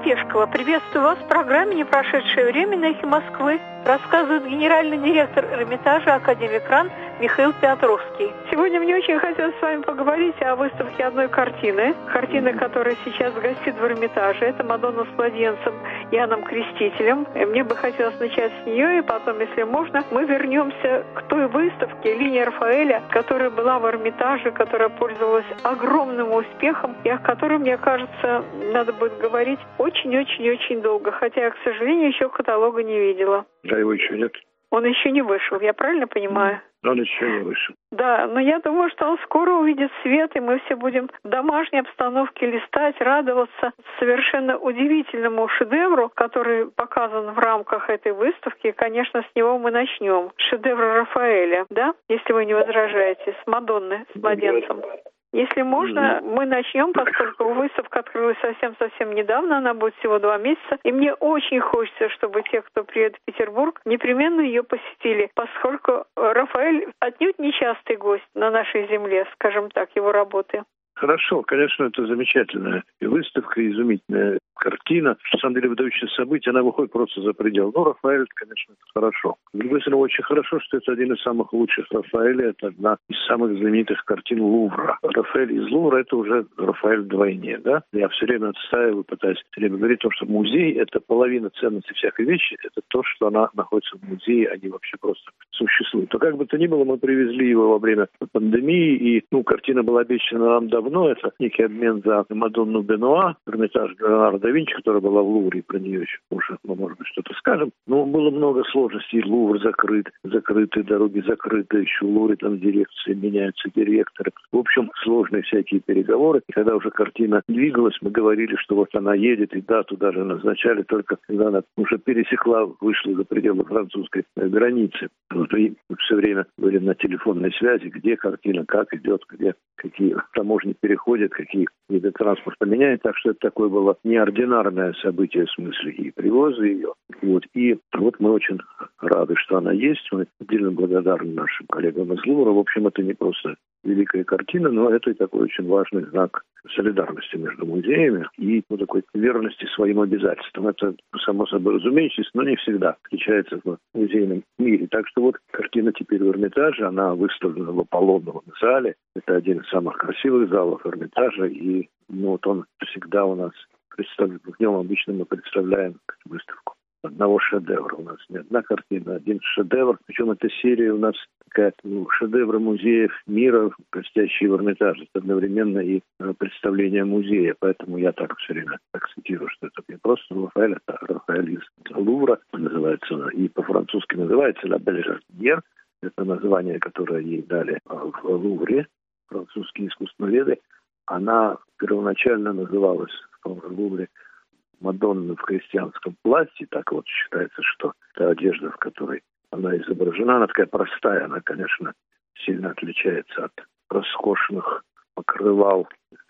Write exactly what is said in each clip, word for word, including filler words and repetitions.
Пешкова. Приветствую вас в программе «Не прошедшее время» на «Эхе Москвы». Рассказывает генеральный директор Эрмитажа, академик РАН Михаил Петровский. Сегодня мне очень хотелось с вами поговорить о выставке одной картины. Картина, которая сейчас гостит в Эрмитаже. Это «Мадонна с младенцем Иоанном Крестителем». И мне бы хотелось начать с нее, и потом, если можно, мы вернемся к той выставке «Линия Рафаэля», которая была в Эрмитаже, которая пользовалась огромным успехом, и о которой, мне кажется, надо будет говорить очень-очень-очень долго. Хотя я, к сожалению, еще каталога не видела. Да, его еще нет. Он еще не вышел, я правильно понимаю? Он еще не вышел. Да, но я думаю, что он скоро увидит свет, и мы все будем в домашней обстановке листать, радоваться совершенно удивительному шедевру, который показан в рамках этой выставки. И, конечно, с него мы начнем. Шедевр Рафаэля, да? Если вы не возражаете, с Мадонны, с младенцем. Если можно, mm-hmm. мы начнем, поскольку выставка открылась совсем-совсем недавно, она будет всего два месяца, и мне очень хочется, чтобы те, кто приедет в Петербург, непременно ее посетили, поскольку Рафаэль отнюдь нечастый гость на нашей земле, скажем так, его работы. Хорошо, конечно, это замечательная и выставка, изумительная картина. На самом деле, выдающееся событие, она выходит просто за пределы. Ну, Рафаэль, конечно, это хорошо. С другой стороны, очень хорошо, что это один из самых лучших Рафаэлей. Это одна из самых знаменитых картин Лувра. Рафаэль из Лувра — это уже Рафаэль вдвойне, да? Я все время отстаиваю, пытаюсь все время говорить о том, что музей — это половина ценности всякой вещи. Это то, что она находится в музее, а не вообще просто существует. Но как бы то ни было, мы привезли его во время пандемии, и, ну, картина была обещана нам давно. Это некий обмен за Мадонну Бенуа, Эрмитаж Леонардо да Винчи, которая была в Лувре, про нее еще уже, мы, может быть, что-то скажем. Но было много сложностей. Лувр закрыт, закрыты дороги закрыты, еще в Лувре там дирекции меняются, директоры. В общем, сложные всякие переговоры. И когда уже картина двигалась, мы говорили, что вот она едет, и дату даже назначали только когда она уже пересекла, вышла за пределы французской границы. Вот, и все время были на телефонной связи, где картина, как идет, где какие таможни переходят, какие виды транспорта меняют. Так что это такое было неординарное событие в смысле и привоза ее. Вот. И вот мы очень рады, что она есть. Мы отдельно благодарны нашим коллегам из Лувра. В общем, это не просто великая картина, но это и такой очень важный знак солидарности между музеями и ну, такой верности своим обязательствам. Это, само собой разумеется, но не всегда встречается в музейном мире. Так что вот картина теперь в Эрмитаже, она выставлена в Аполлоновом зале. Это один из самых красивых залов Эрмитажа, и ну, вот он всегда у нас представлен. В нем обычно мы представляем выставку одного шедевра. У нас не одна картина, один шедевр. Причем эта серия у нас такая, ну, шедевры музеев мира, гостящие в Эрмитаже. Это одновременно и представление музея. Поэтому я так все время акцентирую, что это не просто Рафаэль, это Рафаэль из Лувра. Называется она, и по-французски называется «La Belle Jardinière». Это название, которое ей дали в Лувре, французские искусствоведы. Она первоначально называлась в Лувре Мадонна в крестьянском платье. Так вот считается, что та одежда, в которой она изображена, она такая простая. Она, конечно, сильно отличается от роскошных покрывал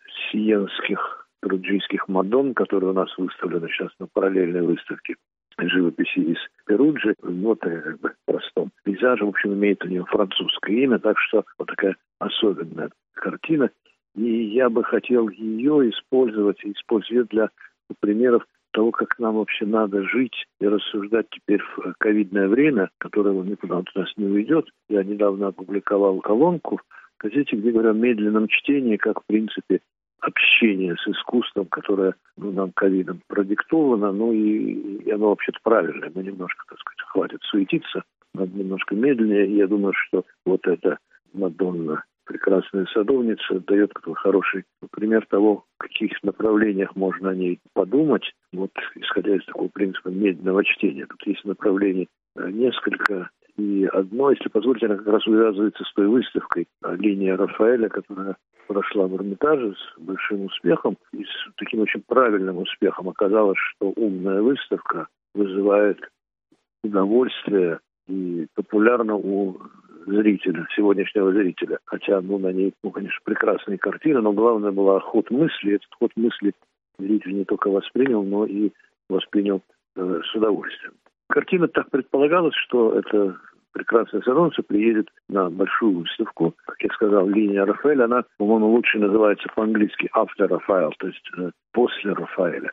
сиенских, перуджийских Мадонн, которые у нас выставлены сейчас на параллельной выставке живописи из Перуджи. Вот как бы в простом пейзаже, в общем, имеет у нее французское имя, так что вот такая особенная картина. И я бы хотел ее использовать, использовать для примеров того, как нам вообще надо жить и рассуждать теперь в ковидное время, которое никуда от нас не уйдет. Я недавно опубликовал колонку в газете, где говорю о медленном чтении, как, в принципе, общение с искусством, которое ну, нам ковидом продиктовано, ну и, и оно вообще-то правильное. Мы немножко, так сказать, хватит суетиться, надо немножко медленнее. И я думаю, что вот эта Мадонна, прекрасная садовница, дает такой хороший пример того, в каких направлениях можно о ней подумать, вот исходя из такого принципа медленного чтения. Тут есть направлений несколько, и одно, если позволите, она как раз увязывается с той выставкой «Линия Рафаэля», которая прошла в Эрмитаже с большим успехом и с таким очень правильным успехом. Оказалось, что умная выставка вызывает удовольствие и популярна у зрителя, сегодняшнего зрителя. Хотя, ну, на ней, ну, конечно, прекрасные картины, но главное была ход мысли. Этот ход мысли зритель не только воспринял, но и воспринял э, с удовольствием. Картина так предполагалась, что эта прекрасная садовница приедет на большую выставку. Как я сказал, «Линия Рафаэля», она, по-моему, лучше называется по-английски «After Raphael», то есть э, «после Рафаэля».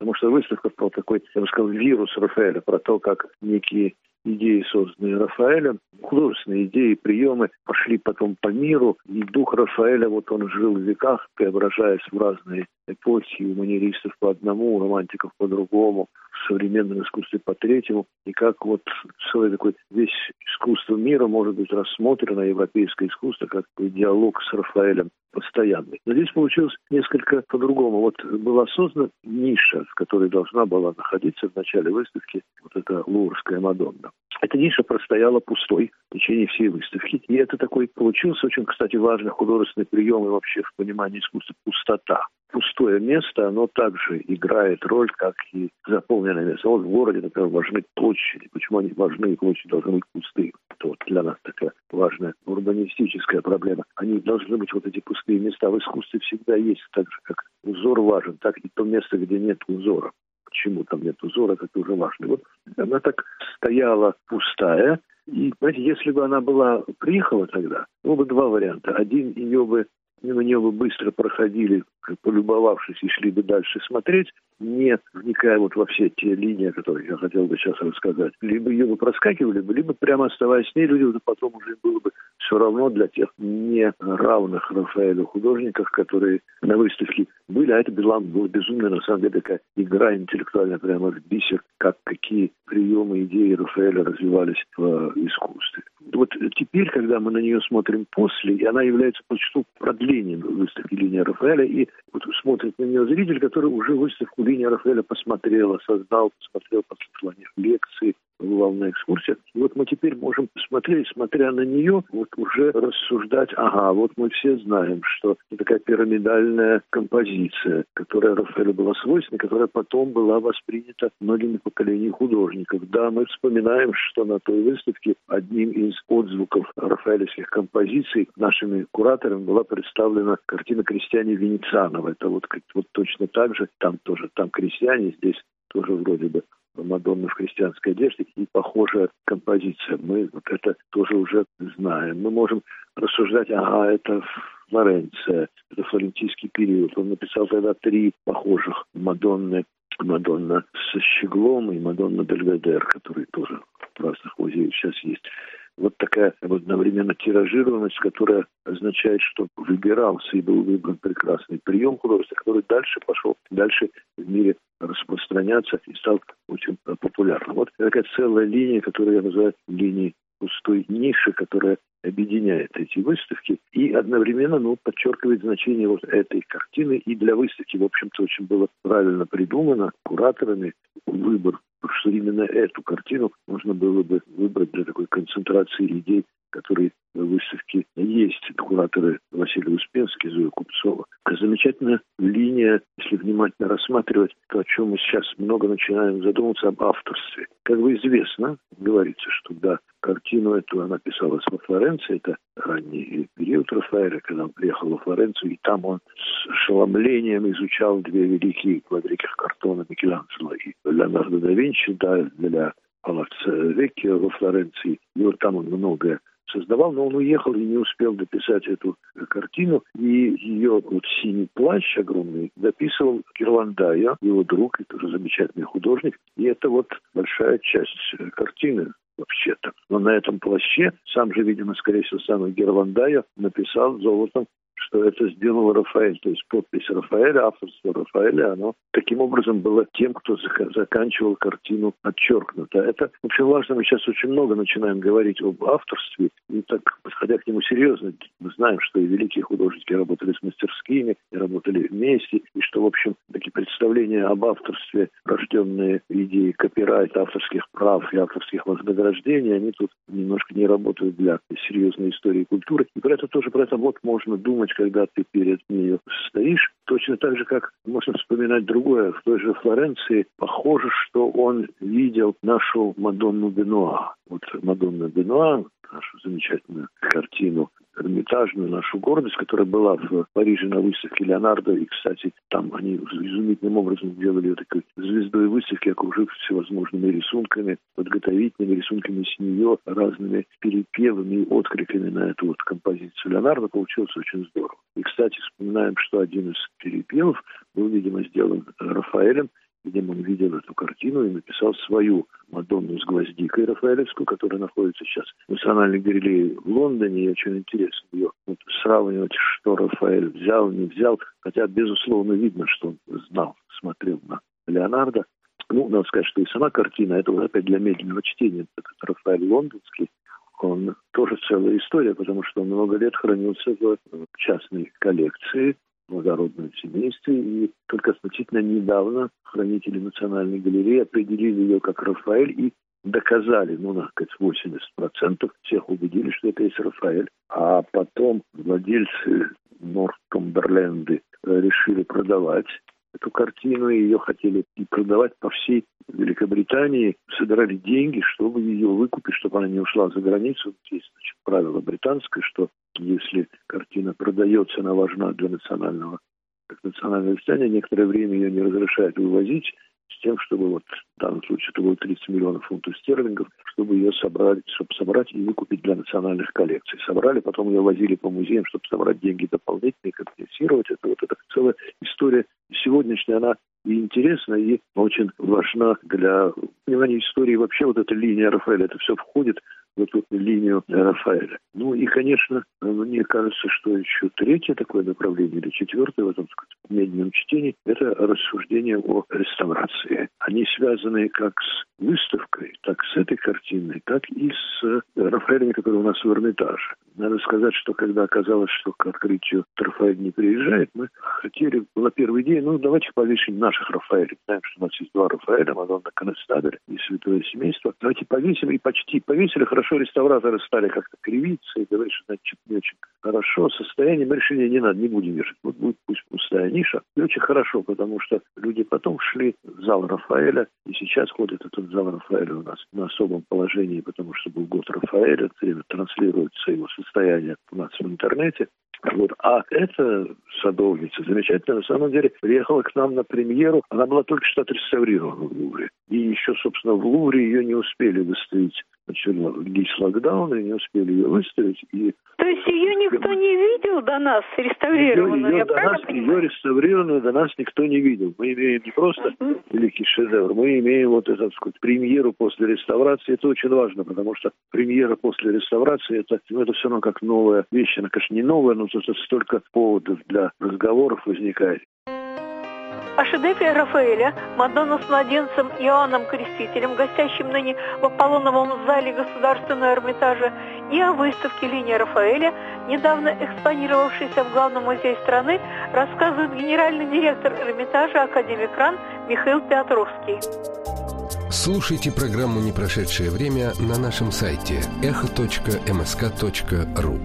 Потому что выставка про такой, я бы сказал, вирус Рафаэля, про то, как некие идеи, созданные Рафаэлем, художественные идеи, приемы пошли потом по миру, и дух Рафаэля, вот он жил в веках, преображаясь в разные эпохи, у манеристов по одному, у романтиков по другому, в современном искусстве по третьему, и как вот целый такой весь искусство мира может быть рассмотрено, европейское искусство, как диалог с Рафаэлем постоянный. Но здесь получилось несколько по-другому. Вот была создана ниша, в которой должна была находиться в начале выставки вот эта Луврская Мадонна. Эта ниша простояла пустой в течение всей выставки. И это такой получился очень, кстати, важный художественный прием и вообще в понимании искусства пустота. Пустое место, оно также играет роль, как и заполненное место. Вот в городе, например, важны площади. Почему они важны, и площади должны быть пустые? Это вот для нас такая важная урбанистическая проблема. Они должны быть вот эти пустые места. В искусстве всегда есть, так же, как узор важен, так и то место, где нет узора. Почему там нет узора, это уже важно. Вот она так стояла пустая. И, знаете, если бы она была, приехала тогда, было бы два варианта. Один, ее бы мимо нее бы быстро проходили, полюбовавшись, и шли бы дальше смотреть, не вникая вот во все те линии, о которых я хотел бы сейчас рассказать. Либо ее бы проскакивали бы, либо прямо оставаясь с ней, люди потом уже было бы все равно для тех не равных Рафаэлю художников, которые на выставке были. А это была, была безумная, на самом деле, такая игра интеллектуальная, прямо в бисер, как какие приемы, идеи Рафаэля развивались в искусстве. Вот теперь, когда мы на нее смотрим после, и она является почти продлением выставки «Линия Рафаэля», и вот смотрит на нее зритель, который уже выставку «Линия Рафаэля» посмотрел, создал, посмотрел, послушал лекции, бывал на экскурсиях. И вот мы теперь можем смотреть, смотря на нее, вот уже рассуждать, ага, вот мы все знаем, что это такая пирамидальная композиция, которая Рафаэлю была свойственна, которая потом была воспринята многими поколениями художников. Да, мы вспоминаем, что на той выставке одним из отзвуков рафаэлевских композиций нашими кураторами была представлена картина «Крестьяне Венецианова». Это вот, вот точно так же, там тоже, там крестьяне, здесь тоже вроде бы Мадонна в христианской одежде и похожая композиция. Мы вот это тоже уже знаем. Мы можем рассуждать, ага, это Флоренция, это флорентийский период. Он написал тогда три похожих Мадонны. Мадонна со щеглом и Мадонна Бельведер, которые тоже в разных музеях сейчас есть. Вот такая одновременно тиражированность, которая означает, что выбирался и был выбран прекрасный прием художества, который дальше пошел, дальше в мире распространяться и стал очень популярным. Вот такая целая линия, которую я называю линией пустой ниши, которая объединяет эти выставки и одновременно ну, подчеркивает значение вот этой картины. И для выставки, в общем-то, очень было правильно придумано кураторами выбор, что именно эту картину можно было бы выбрать для такой концентрации идей, которые в выставке есть. Кураторы Василий Успенский, Зоя Купцова. Замечательная линия, если внимательно рассматривать то, о чем мы сейчас много начинаем задумываться, об авторстве. Как бы известно, говорится, что да, картину эту она писалась во Флоренции, это ранний период Рафаэля, когда он приехал во Флоренцию, и там он с ошеломлением изучал две великие квадрики картона Микеланджело и Леонардо да Винчи, да, для Палаццо Веккио во Флоренции. И вот там он многое создавал, но он уехал и не успел дописать эту картину. И ее вот «Синий плащ» огромный дописывал Герландайо, его друг, и тоже замечательный художник. И это вот большая часть картины вообще-то. Но на этом плаще сам же, видимо, скорее всего, самый Герландайо написал золотом, что это сделал Рафаэль. То есть подпись Рафаэля, авторство Рафаэля, оно таким образом было тем, кто заканчивал картину, подчеркнуто. Это очень важно. Мы сейчас очень много начинаем говорить об авторстве. И так, подходя к нему серьезно, мы знаем, что и великие художники работали с мастерскими, и работали вместе, и что, в общем, такие представления об авторстве, рожденные идеей копирайта, авторских прав и авторских вознаграждений, они тут немножко не работают для серьезной истории культуры. И про это тоже, про это вот можно думать, когда ты перед ней стоишь. Точно так же, как можно вспоминать другое. В той же Флоренции похоже, что он видел нашу Мадонну Бенуа. Вот Мадонна Бенуа, нашу замечательную картину, Эрмитажную, нашу гордость, которая была в Париже на выставке Леонардо. И, кстати, там они изумительным образом сделали ее такой звездой выставки, окружив всевозможными рисунками, подготовительными рисунками с нее, разными перепевами и откликами на эту вот композицию Леонардо. Получилось очень здорово. И, кстати, вспоминаем, что один из перепевов был, видимо, сделан Рафаэлем, где он видел эту картину и написал свою «Мадонну с гвоздикой» рафаэлевскую, которая находится сейчас в Национальной галерее в Лондоне. И очень интересно ее вот сравнивать, что Рафаэль взял, не взял. Хотя, безусловно, видно, что он знал, смотрел на Леонардо. Ну, надо сказать, что и сама картина, это вот опять для медленного чтения, этот Рафаэль лондонский, он тоже целая история, потому что он много лет хранился в частной коллекции в благородном семействе, и только относительно недавно хранители Национальной галереи определили ее как Рафаэль и доказали, ну, на восемьдесят процентов всех убедили, что это есть Рафаэль. А потом владельцы Нортумберленды решили продавать эту картину, и ее хотели и продавать по всей Великобритании, собирали деньги, чтобы ее выкупить, чтобы она не ушла за границу. Есть, значит, правило британское, что если картина продается, она важна для национального, как национальное достояние, некоторое время ее не разрешают вывозить, с тем, чтобы вот в данном случае это было тридцать миллионов фунтов стерлингов, чтобы ее собрать, чтобы собрать и выкупить для национальных коллекций. Собрали, потом ее возили по музеям, чтобы собрать деньги дополнительные, компенсировать. Это вот эта целая история сегодняшняя, она и интересна, и очень важна для понимания истории. Вообще вот эта линия Рафаэля, это все входит в эту линию Рафаэля. Ну и, конечно, мне кажется, что еще третье такое направление, или четвертое в этом, так сказать, медленном чтении, это рассуждения о реставрации. Они связаны как с выставкой, так с этой картиной, так и с Рафаэлями, которые у нас в Эрмитаже. Надо сказать, что когда оказалось, что к открытию Рафаэль не приезжает, мы хотели, была первая идея, ну давайте повесим наших Рафаэлей. Знаем, что у нас есть два Рафаэля, Мадонна Конестабель и Святое Семейство. Давайте повесим, и почти повесили. Хорошо, реставраторы стали как-то кривиться и говорить, что значит, не очень хорошо. Состояние мы решили, не надо, не будем вешать. Вот будет пусть пустая ниша. И очень хорошо, потому что люди потом шли в зал Рафаэля, и сейчас ходит этот зал Рафаэля у нас на особом положении, потому что был год Рафаэля, все время транслируется его состояние у нас в интернете. Вот. А эта садовница замечательная, на самом деле, приехала к нам на премьеру. Она была только что отреставрирована в Лувре. И еще, собственно, в Лувре ее не успели выставить. Начало длись локдаун, и не успели ее выставить. И... То есть ее никто не видел до нас, реставрированную? Ее, ее, я до нас, ее реставрированную до нас никто не видел. Мы имеем не просто uh-huh. великий шедевр, мы имеем вот эту, так сказать, премьеру после реставрации. Это очень важно, потому что премьера после реставрации, это, ну, это все равно как новая вещь. Она, конечно, не новая, но это столько поводов для разговоров возникает. О шедевре Рафаэля «Мадонна с младенцем Иоанном Крестителем», гостящим ныне в Аполлоновом зале Государственного Эрмитажа, и о выставке «Линия Рафаэля», недавно экспонировавшейся в Главном музее страны, рассказывает генеральный директор Эрмитажа, академик РАН Михаил Петровский. Слушайте программу «Не прошедшее время» на нашем сайте эхо точка эм эс ка точка ру.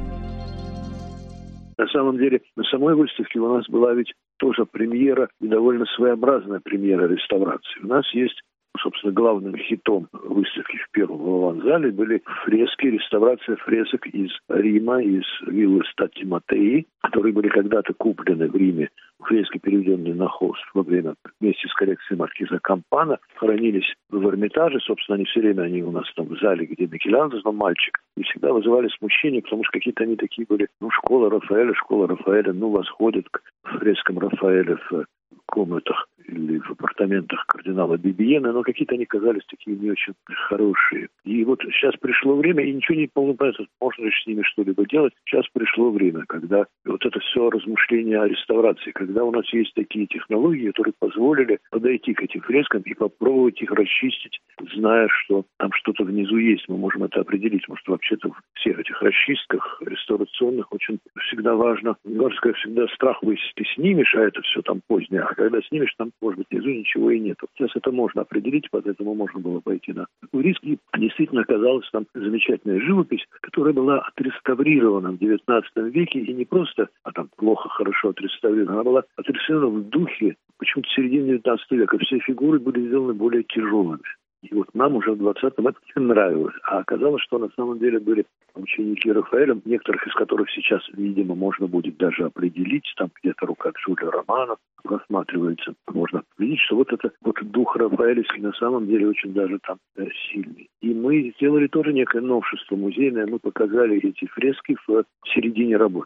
На самом деле, на самой выставке у нас была ведь тоже премьера, и довольно своеобразная премьера реставрации. У нас есть, собственно, главным хитом выставки в первом Лаван-зале были фрески, реставрация фресок из Рима, из виллы Стати Матеи, которые были когда-то куплены в Риме, фрески, переведенные на холст во время, вместе с коллекцией маркиза Кампана, хранились в Эрмитаже. Собственно, они все время, они у нас там в зале, где Микеланджело, мальчик, и всегда вызывали смущение, потому что какие-то они такие были, ну, школа Рафаэля, школа Рафаэля, ну, восходят к фрескам Рафаэля в комнатах или в апартаментах кардинала Бибиена, но какие-то они казались такие не очень хорошие. И вот сейчас пришло время, и ничего не понятно, можно ли с ними что-либо делать. Сейчас пришло время, когда вот это все размышление о реставрации, когда у нас есть такие технологии, которые позволили подойти к этим фрескам и попробовать их расчистить, зная, что там что-то внизу есть. Мы можем это определить, потому что вообще-то в всех этих расчистках реставрационных очень всегда важно, важно сказать, всегда страх, если ты снимешь, а это все там позднее, а когда снимешь, там, может быть, внизу ничего и нет. Сейчас это можно определить, поэтому можно было пойти на такой риск. И действительно оказалась там замечательная живопись, которая была отреставрирована в девятнадцатом веке, и не просто, а там плохо, хорошо отреставрирована, она была отреставрирована в духе, почему-то в середине девятнадцатого века. Все фигуры были сделаны более тяжелыми. И вот нам уже в двадцатом это не нравилось. А оказалось, что на самом деле были ученики Рафаэля, некоторых из которых сейчас, видимо, можно будет даже определить. Там где-то рука Джулио Романо рассматривается. Можно видеть, что вот это вот дух рафаэлевский на самом деле очень даже там э, сильный. И мы сделали тоже некое новшество музейное. Мы показали эти фрески в середине работы.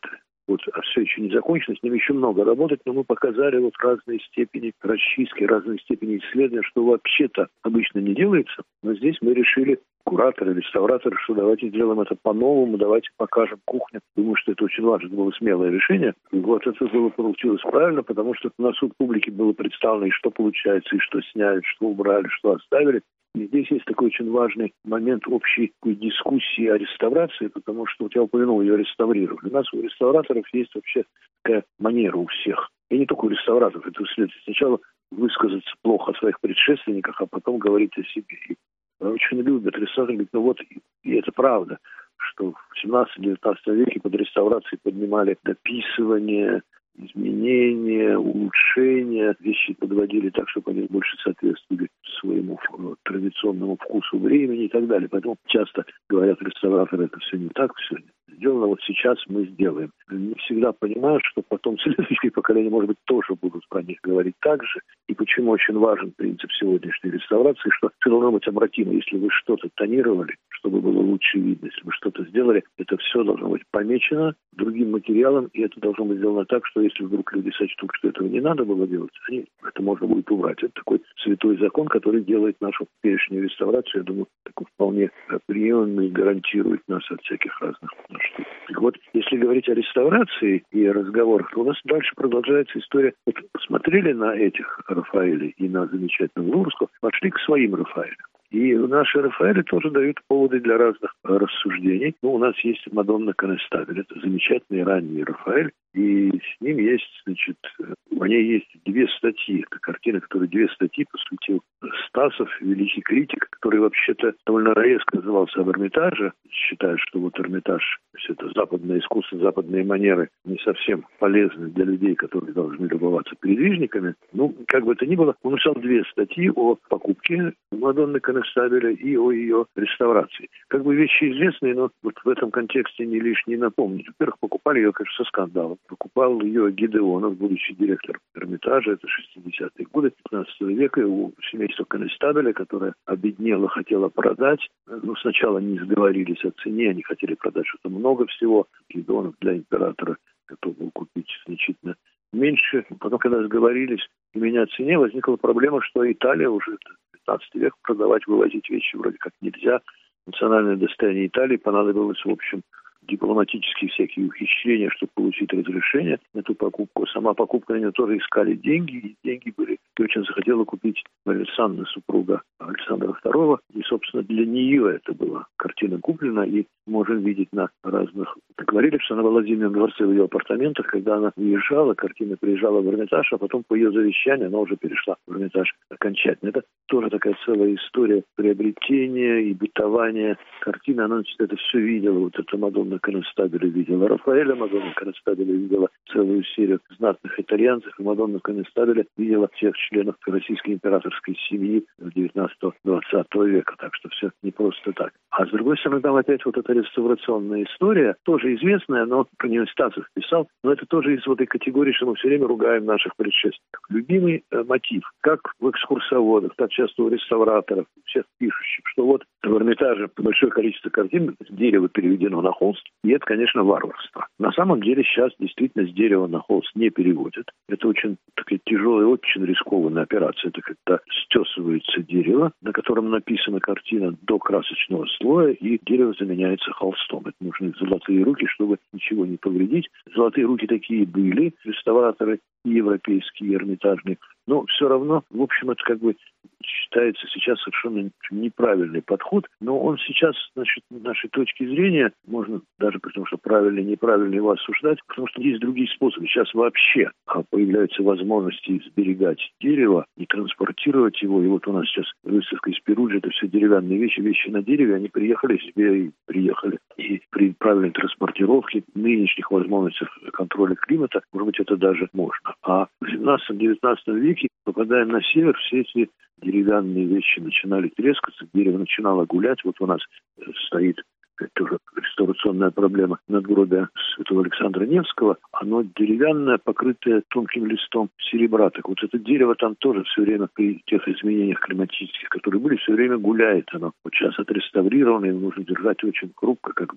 вот, а все еще не закончено, с ним еще много работать, но мы показали вот разные степени расчистки, разные степени исследования, что вообще-то обычно не делается, но здесь мы решили, кураторы, реставраторы, что давайте сделаем это по-новому, давайте покажем кухню. Думаю, что это очень важно, это было смелое решение. И вот это было получилось правильно, потому что на суд публики было представлено, и что получается, и что сняли, что убрали, что оставили. И здесь есть такой очень важный момент общей дискуссии о реставрации, потому что, вот я упомянул, ее реставрировали. У нас у реставраторов есть вообще такая манера у всех. И не только у реставраторов, это следует сначала высказаться плохо о своих предшественниках, а потом говорить о себе. И очень любят реставраторы, говорят, ну вот, и это правда, что в семнадцатом-девятнадцатом веке под реставрацией поднимали дописывание, изменения, улучшения, вещи подводили так, чтобы они больше соответствовали своему традиционному вкусу времени и так далее. Поэтому часто говорят реставраторы, это все не так, все сделано, вот сейчас мы сделаем. Не всегда понимают, что потом следующие поколения, может быть, тоже будут про них говорить так же. И почему очень важен принцип сегодняшней реставрации, что все должно быть обратимо. Если вы что-то тонировали, чтобы было лучше видно, если вы что-то сделали, это все должно быть помечено другим материалом, и это должно быть сделано так, что если вдруг люди сочтут, что этого не надо было делать, они, это можно будет убрать. Это такой святой закон, который делает нашу теперешнюю реставрацию, я думаю, такой вполне приемлемый, гарантирует нас от всяких разных штук. Так вот, если говорить о реставрации и о разговорах, то у нас дальше продолжается история. Вот посмотрели на этих Рафаэлей и на замечательного Лурского, пошли к своим Рафаэлям. И наши Рафаэли тоже дают поводы для разных рассуждений. Ну, у нас есть Мадонна Конестабель. Это замечательный ранний Рафаэль. И с ним есть, значит, у ней есть две статьи. Это картина, которую две статьи посвятил Стасов, великий критик, который вообще-то довольно резко назывался об Эрмитаже. Считает, что вот Эрмитаж, все это западное искусство, западные манеры не совсем полезны для людей, которые должны любоваться передвижниками. Ну, как бы это ни было, он написал две статьи о покупке Мадонны Конестабеля и о ее реставрации. Как бы вещи известные, но вот в этом контексте не лишне напомнить. Во-первых, покупали ее, конечно, со скандалом. Покупал ее Гидеонов, будущий директор Эрмитажа, это шестидесятые годы пятнадцатого века, у семейства Конестабеля, которое обеднело, хотело продать. Ну, сначала не сговорились о цене, они хотели продать что-то много всего. Гидеонов для императора готов был купить значительно меньше. Потом, когда сговорились и менять цене, возникла проблема, что Италия уже пятнадцатый век продавать, вывозить вещи вроде как нельзя. Национальное достояние Италии понадобилось, в общем, дипломатические всякие ухищрения, чтобы получить разрешение на эту покупку. Сама покупка, на нее тоже искали деньги, и деньги были. И очень захотела купить Мария Александровна, супруга Александра второго. И, собственно, для нее это была картина куплена, и можем видеть на разных... Говорили, что она была в Владимирском дворце в ее апартаментах, когда она уезжала, картина приезжала в Эрмитаж, а потом по ее завещанию она уже перешла в Эрмитаж окончательно. Это тоже такая целая история приобретения и бытования картины. Она это все видела, вот это Мадонна Конестабеля видела, Рафаэля Мадонна Конестабеля видела целую серию знатных итальянцев, и Мадонна Конестабеля видела всех членов российской императорской семьи девятнадцатого-двадцатого века. Так что все не просто так. А с другой стороны, там опять вот эта реставрационная история, тоже известная, но про нее Стасов писал, но это тоже из вот этой категории, что мы все время ругаем наших предшественников. Любимый э, мотив, как в экскурсоводах, так часто у реставраторов, у всех пишущих, что вот в Эрмитаже большое количество картин, дерево переведено на холст, и это, конечно, варварство. На самом деле сейчас действительно с дерева на холст не переводят. Это очень такая тяжелая, очень рискованная операция. Это когда стесывается дерево, на котором написана картина до красочного слоя, и дерево заменяется холстом. Это нужны золотые руки, чтобы ничего не повредить. Золотые руки такие были, реставраторы и европейские, и эрмитажные. Но все равно, в общем, это как бы считается сейчас совершенно неправильный подход. Но он сейчас, значит, с нашей точки зрения, можно даже потому, что правильно и неправильно его осуждать, потому что есть другие способы. Сейчас вообще появляются возможности сберегать дерево и транспортировать его. И вот у нас сейчас выставка из Перуджи, это все деревянные вещи, вещи на дереве, они приехали себе и приехали. И при правильной транспортировке, нынешних возможностях контроля климата, может быть, это даже можно. А в семнадцатом-девятнадцатом веке, попадаем на север, все эти деревянные вещи начинали трескаться, дерево начинало гулять. Вот у нас стоит тоже реставрационная проблема надгробия святого Александра Невского. Оно деревянное, покрытое тонким листом серебра. Так вот это дерево там тоже все время при тех изменениях климатических, которые были, все время гуляет оно. Вот сейчас отреставрировано, его нужно держать очень хрупко, как такой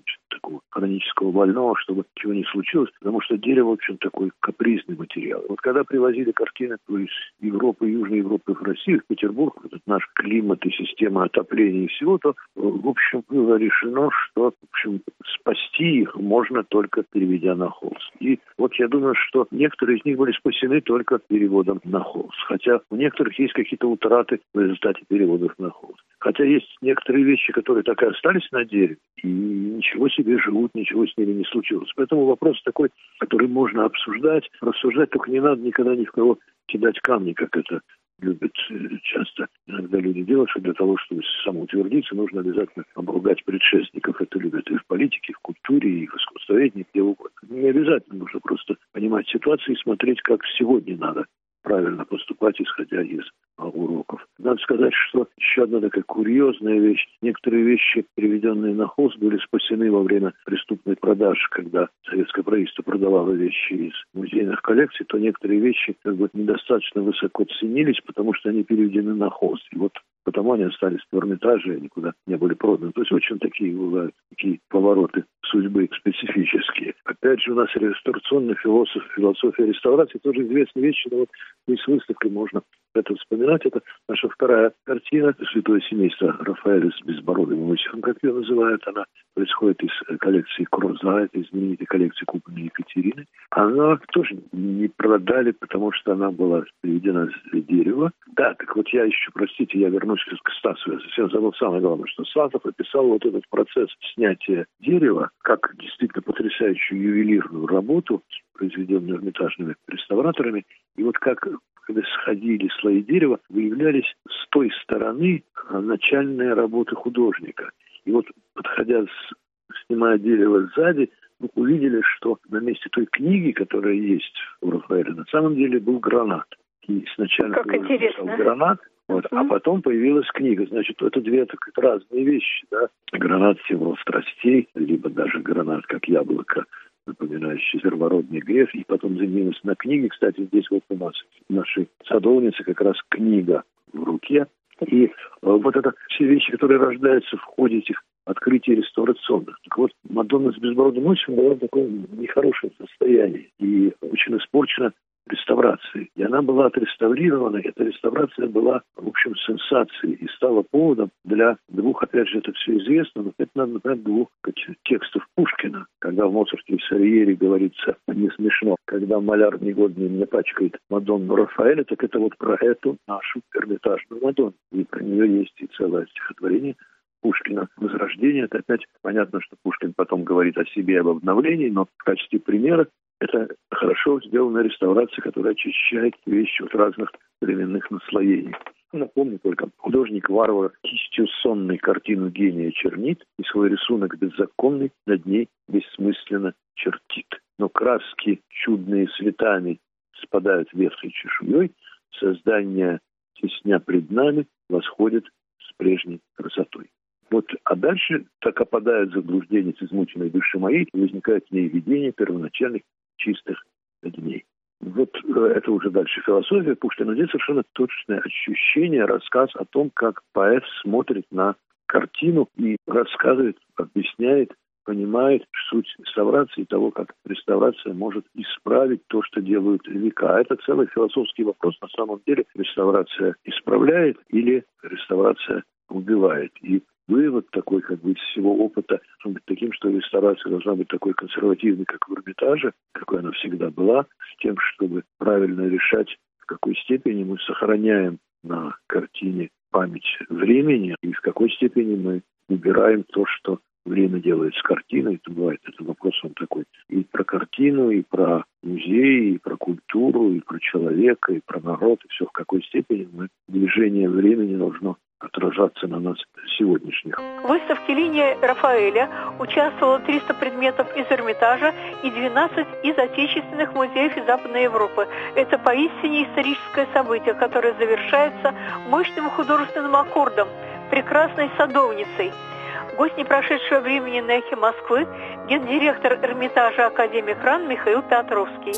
такого хронического больного, чтобы ничего не случилось, потому что дерево, в общем, такой капризный материал. Вот когда привозили картины из Европы, Южной Европы в Россию, в Петербург, этот наш климат и система отопления и всего, то, в общем, было решено, что, в общем, спасти их можно только переведя на холст. И вот я думаю, что некоторые из них были спасены только переводом на холст. Хотя у некоторых есть какие-то утраты в результате переводов на холст. Хотя есть некоторые вещи, которые так и остались на дереве, и ничего себе живут, ничего с ними не случилось. Поэтому вопрос такой, который можно обсуждать, рассуждать, только не надо никогда ни в кого кидать камни, как это любят часто иногда люди делать, что для того, чтобы самоутвердиться, нужно обязательно обругать предшественников. Это любят и в политике, и в культуре, и в искусствоведении, где угодно. Не обязательно, нужно просто понимать ситуацию и смотреть, как сегодня надо правильно поступать, исходя из а, уроков. Надо сказать, что еще одна такая курьезная вещь. Некоторые вещи, приведенные на холст, были спасены во время преступной продажи, когда советское правительство продавало вещи из музейных коллекций, то некоторые вещи как бы недостаточно высоко ценились, потому что они переведены на холст. И вот потому они остались в Эрмитаже, никуда не были проданы. То есть очень такие бывают такие повороты судьбы специфические. Опять же, у нас реставрационный философ, философия реставрации, тоже известная вещь, но вот и с выставкой можно это вспоминать. Это наша вторая картина «Святое семейство» Рафаэля с безбородым Иосифом, как ее называют. Она происходит из коллекции Кроза, это из знаменитой коллекции, купленной Екатериной. Она тоже не продали, потому что она была приведена с дерева. Да, так вот я еще, простите, я вернусь к Стасу. Я совсем забыл самое главное, что Стасов описал вот этот процесс снятия дерева как действительно потрясающую ювелирную работу, произведенную эрмитажными реставраторами. И вот как, когда сходили слои дерева, выявлялись с той стороны начальные работы художника. И вот, подходя, с, снимая дерево сзади, мы увидели, что на месте той книги, которая есть у Рафаэля, на самом деле был гранат. И сначала был гранат, вот, mm-hmm. а потом появилась книга. Значит, это две так, разные вещи. Да? Гранат — символ страстей, либо даже гранат, как яблоко, напоминающий первородный грех. И потом заменилась на книге. Кстати, здесь вот у нас в нашей садовнице как раз книга в руке. И э, вот это все вещи, которые рождаются в ходе этих открытий реставрационных. Так вот, Мадонна с безбородым Иосифом была в таком нехорошем состоянии и очень испорчена реставрацией. И она была отреставрирована, и эта реставрация была, в общем, сенсацией и стала поводом для двух, опять же, это все известно, но это надо, например, двух текстов Пушкина. Когда в Моцарте и Сальери говорится не смешно, когда маляр негодный не пачкает Мадонну Рафаэля, так это вот про эту нашу эрмитажную Мадонну. И про нее есть и целое стихотворение Пушкина «Возрождение». Это опять понятно, что Пушкин потом говорит о себе, об обновлении, но в качестве примера это хорошо сделанная реставрация, которая очищает вещи от разных временных наслоений. Напомню только, художник-варвар кистью сонной картину гения чернит, и свой рисунок беззаконный над ней бессмысленно чертит. Но краски чудные цветами спадают ветхой чешуей, создание тесня пред нами восходит с прежней красотой. Вот, а дальше так опадает заблуждение с измученной души моей, и возникает в ней видение первоначальных чистых дней. Вот это уже дальше философия Пушкина. Здесь совершенно точное ощущение, рассказ о том, как поэт смотрит на картину и рассказывает, объясняет, понимает суть реставрации и того, как реставрация может исправить то, что делают века. Это целый философский вопрос. На самом деле реставрация исправляет или реставрация убивает. И вывод такой, как бы, из всего опыта должен быть таким, что реставрация должна быть такой консервативной, как в Эрмитаже, какой она всегда была, с тем, чтобы правильно решать, в какой степени мы сохраняем на картине память времени, и в какой степени мы убираем то, что время делает с картиной. Это бывает, это вопрос он такой и про картину, и про музей, и про культуру, и про человека, и про народ, и все, в какой степени мы движение времени должно отражаться на нас сегодняшних. В выставке «Линия Рафаэля» участвовало триста предметов из Эрмитажа и двенадцать из отечественных музеев из Западной Европы. Это поистине историческое событие, которое завершается мощным художественным аккордом, прекрасной садовницей. Гость непрошедшего времени на «Эхе Москвы», гендиректор Эрмитажа академик РАН Михаил Петровский.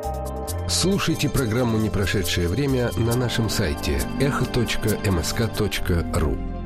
Слушайте программу «Непрошедшее время» на нашем сайте эхо точка эм эс ка точка ру.